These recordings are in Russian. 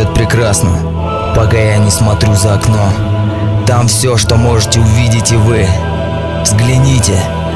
идет прекрасно, пока я не смотрю за окно. Там все, что можете увидеть и вы. Взгляните,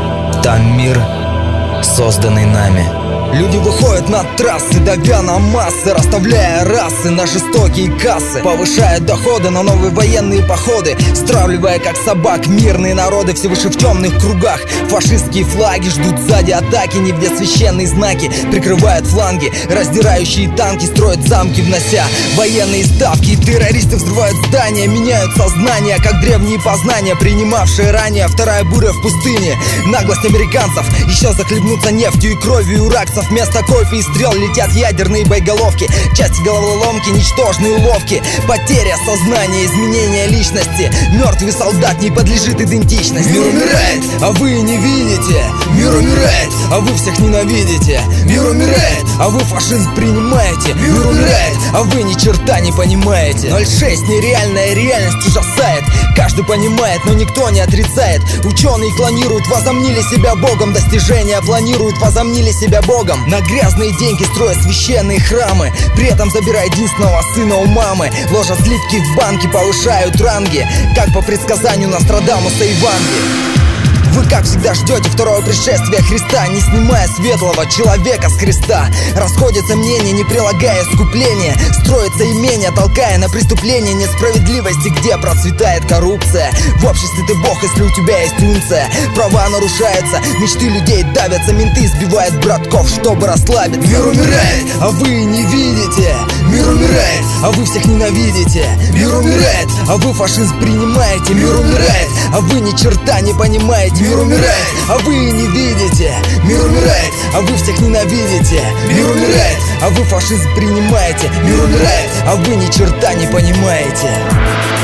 там мир, созданный нами. Люди выходят на трассы, давя на массы, расставляя расы на жестокие кассы, повышая доходы на новые военные походы, стравливая как собак мирные народы. Все выше в темных кругах фашистские флаги ждут сзади атаки, не где священные знаки прикрывают фланги, раздирающие танки строят замки, внося военные ставки. Террористы взрывают здания, меняют сознание, как древние познания, принимавшие ранее. Вторая буря в пустыне, наглость американцев, еще захлебнуться нефтью и кровью иракцев. Вместо кофе и стрел летят ядерные боеголовки, части головоломки, ничтожные уловки, потеря сознания, изменение личности. Мертвый солдат не подлежит идентичности. Мир умирает, а вы не видите. Мир умирает, а вы всех ненавидите. Мир умирает, а вы фашизм принимаете. Мир умирает, а вы ни черта не понимаете. 06 нереальная реальность ужасает. Каждый понимает, но никто не отрицает. Ученые клонируют, возомнили себя богом. Достижения планируют, возомнили себя богом. На грязные деньги строят священные храмы, при этом забирая единственного сына у мамы. Ложат сливки в банки, повышают ранги, как по предсказанию Нострадамуса и Ванги. Вы, как всегда, ждете второго пришествия Христа, не снимая светлого человека с креста. Расходятся мнения, не прилагая искупления. Строится имение, толкая на преступление несправедливости, где процветает коррупция. В обществе ты бог, если у тебя есть унция. Права нарушаются, мечты людей давятся, менты избивают братков, чтобы расслабиться. Мир умирает, а вы не видите. Мир умирает, а вы всех ненавидите. Мир умирает, а вы фашизм принимаете. Мир умирает, а вы ни черта не понимаете. Мир умирает, а вы не видите. Мир умирает, а вы всех ненавидите. Мир умирает, а вы фашизм принимаете. Мир умирает, а вы ни черта не понимаете.